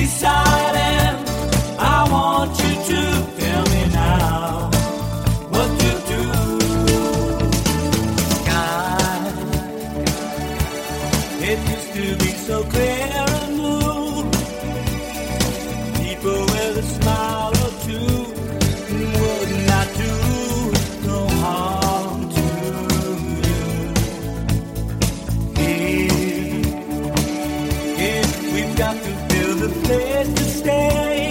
silent. I want you to tell me now what to do. God, it used to be so clear and blue. People with a smile or two would not do no harm to you. Here, we've got to build a place to stay.